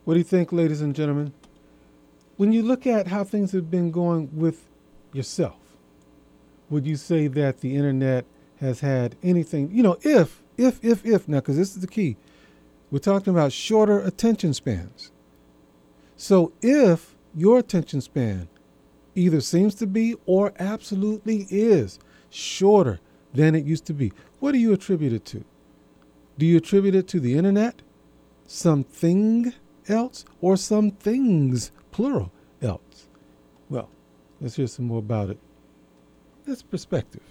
What do you think, ladies and gentlemen? When you look at how things have been going with yourself, would you say that the internet has had anything, if, now, because this is the key. We're talking about shorter attention spans. So if your attention span either seems to be or absolutely is shorter than it used to be, what do you attribute it to? Do you attribute it to the internet, something else, or some things, plural, else? Well, let's hear some more about it. That's perspective.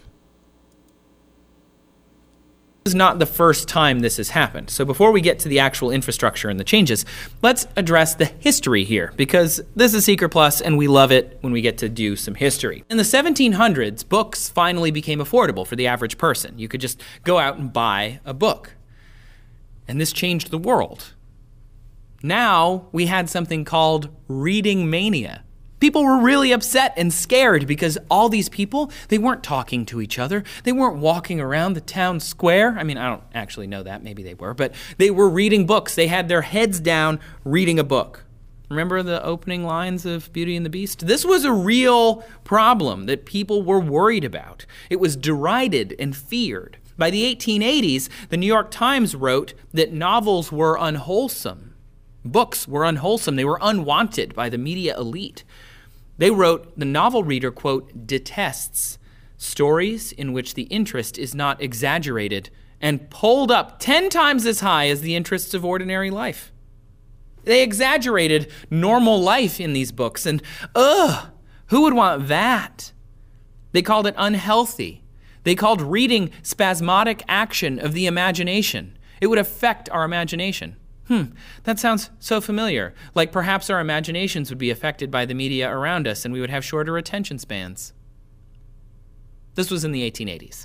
This is not the first time this has happened. So before we get to the actual infrastructure and the changes, let's address the history here, because this is Seeker Plus and we love it when we get to do some history. In the 1700s, books finally became affordable for the average person. You could just go out and buy a book. And this changed the world. Now we had something called reading mania. People were really upset and scared because all these people, they weren't talking to each other. They weren't walking around the town square. I mean, I don't actually know that. Maybe they were. But they were reading books. They had their heads down reading a book. Remember the opening lines of Beauty and the Beast? This was a real problem that people were worried about. It was derided and feared. By the 1880s, the New York Times wrote that novels were unwholesome. Books were unwholesome. They were unwanted by the media elite. They wrote, the novel reader, quote, detests stories in which the interest is not exaggerated and pulled up 10 times as high as the interests of ordinary life. They exaggerated normal life in these books, and who would want that? They called it unhealthy. They called reading spasmodic action of the imagination. It would affect our imagination. That sounds so familiar. Like perhaps our imaginations would be affected by the media around us and we would have shorter attention spans. This was in the 1880s.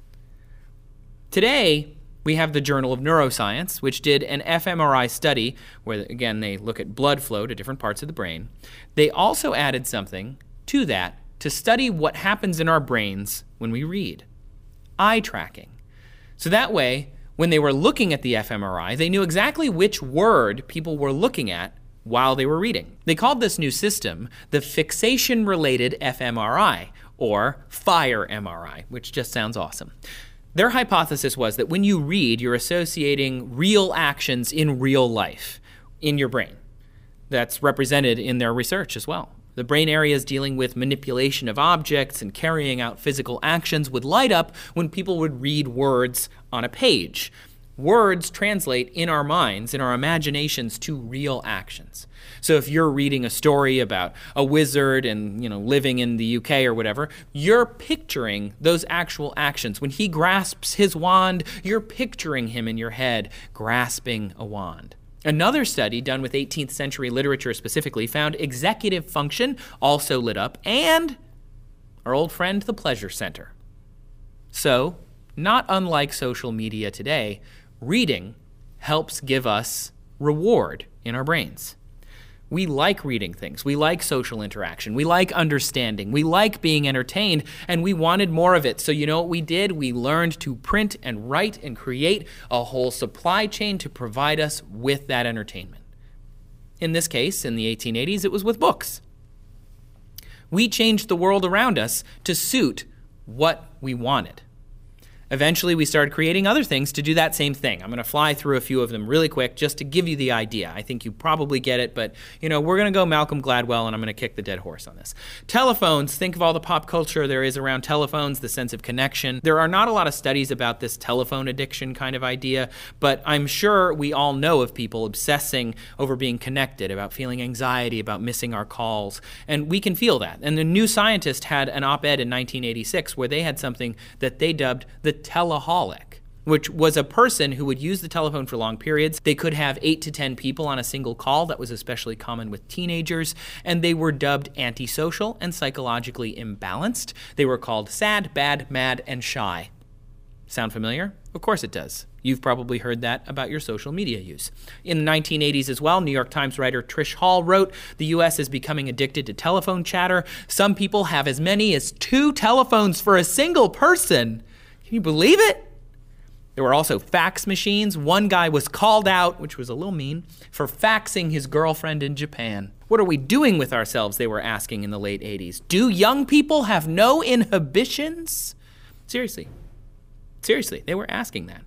Today, we have the Journal of Neuroscience, which did an fMRI study where, again, they look at blood flow to different parts of the brain. They also added something to that to study what happens in our brains when we read. Eye tracking. So that way, when they were looking at the fMRI, they knew exactly which word people were looking at while they were reading. They called this new system the fixation-related fMRI, or FIRE MRI, which just sounds awesome. Their hypothesis was that when you read, you're associating real actions in real life in your brain. That's represented in their research as well. The brain areas dealing with manipulation of objects and carrying out physical actions would light up when people would read words on a page. Words translate in our minds, in our imaginations, to real actions. So if you're reading a story about a wizard and, living in the UK or whatever, you're picturing those actual actions. When he grasps his wand, you're picturing him in your head grasping a wand. Another study done with 18th century literature specifically found executive function also lit up, and our old friend, the pleasure center. So, not unlike social media today, reading helps give us reward in our brains. We like reading things. We like social interaction. We like understanding. We like being entertained, and we wanted more of it. So you know what we did? We learned to print and write and create a whole supply chain to provide us with that entertainment. In this case, in the 1880s, it was with books. We changed the world around us to suit what we wanted. Eventually, we started creating other things to do that same thing. I'm going to fly through a few of them really quick just to give you the idea. I think you probably get it, but we're going to go Malcolm Gladwell, and I'm going to kick the dead horse on this. Telephones. Think of all the pop culture there is around telephones, the sense of connection. There are not a lot of studies about this telephone addiction kind of idea, but I'm sure we all know of people obsessing over being connected, about feeling anxiety, about missing our calls, and we can feel that. And the New Scientist had an op-ed in 1986 where they had something that they dubbed the teleholic, which was a person who would use the telephone for long periods. They could have 8 to 10 people on a single call. That was especially common with teenagers, and they were dubbed antisocial and psychologically imbalanced. They were called sad, bad, mad, and shy. Sound familiar? Of course it does. You've probably heard that about your social media use. In the 1980s as well, New York Times writer Trish Hall wrote, the U.S. is becoming addicted to telephone chatter. Some people have as many as 2 telephones for a single person. Can you believe it? There were also fax machines. One guy was called out, which was a little mean, for faxing his girlfriend in Japan. What are we doing with ourselves, they were asking in the late 80s. Do young people have no inhibitions? Seriously, they were asking that.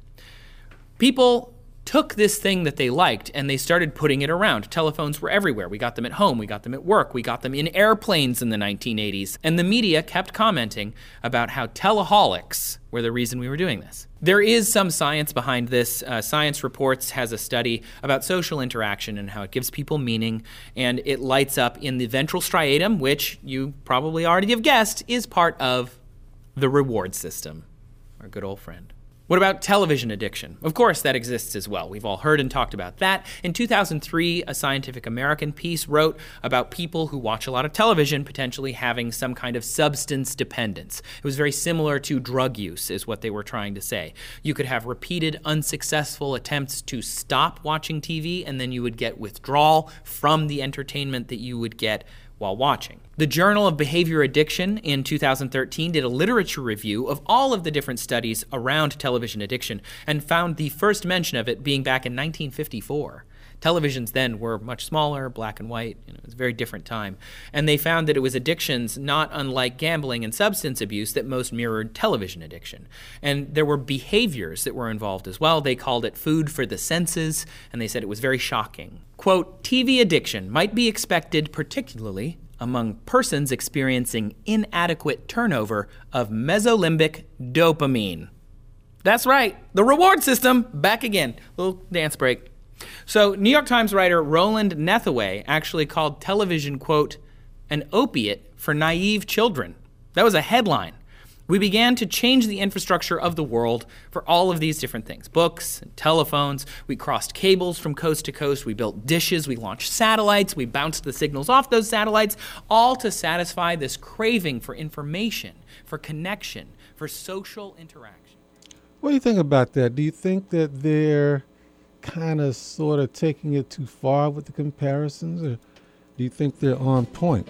People took this thing that they liked and they started putting it around. Telephones were everywhere. We got them at home. We got them at work. We got them in airplanes in the 1980s. And the media kept commenting about how teleholics were the reason we were doing this. There is some science behind this. Science Reports has a study about social interaction and how it gives people meaning, and it lights up in the ventral striatum, which you probably already have guessed is part of the reward system, our good old friend. What about television addiction? Of course, that exists as well. We've all heard and talked about that. In 2003, a Scientific American piece wrote about people who watch a lot of television potentially having some kind of substance dependence. It was very similar to drug use, is what they were trying to say. You could have repeated unsuccessful attempts to stop watching TV, and then you would get withdrawal from the entertainment that you would get while watching. The Journal of Behavior Addiction in 2013 did a literature review of all of the different studies around television addiction and found the first mention of it being back in 1954. Televisions then were much smaller, black and white. It was a very different time. And they found that it was addictions not unlike gambling and substance abuse that most mirrored television addiction. And there were behaviors that were involved as well. They called it food for the senses, and they said it was very shocking. Quote, TV addiction might be expected particularly among persons experiencing inadequate turnover of mesolimbic dopamine. That's right, the reward system, back again. Little dance break. So New York Times writer Roland Nethaway actually called television, quote, an opiate for naive children. That was a headline. We began to change the infrastructure of the world for all of these different things. Books and telephones. We crossed cables from coast to coast. We built dishes. We launched satellites. We bounced the signals off those satellites, all to satisfy this craving for information, for connection, for social interaction. What do you think about that? Do you think that they're kind of sort of taking it too far with the comparisons, or do you think they're on point?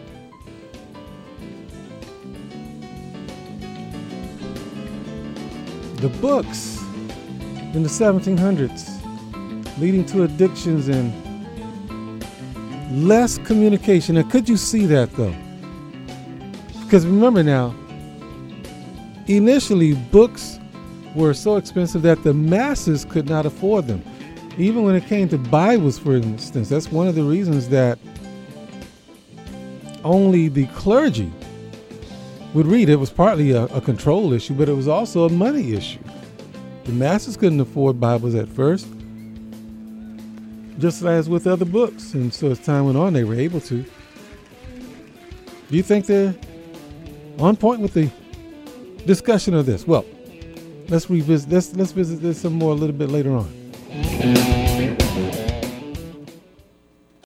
The books in the 1700s leading to addictions and less communication. Now, could you see that though? Because remember now, initially books were so expensive that the masses could not afford them. Even when it came to Bibles, for instance, that's one of the reasons that only the clergy would read. It was partly a control issue, but it was also a money issue. The masses couldn't afford Bibles at first, just as with other books. And so as time went on, they were able to. Do you think they're on point with the discussion of this? Well, let's revisit this. Let's visit this some more a little bit later on.